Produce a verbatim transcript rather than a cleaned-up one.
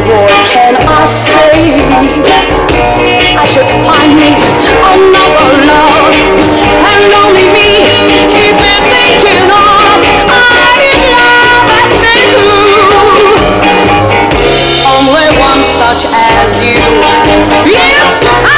what can I say? I should find me another love, and only me keep me thinking of. I need love as you, only one such as you. Yes, I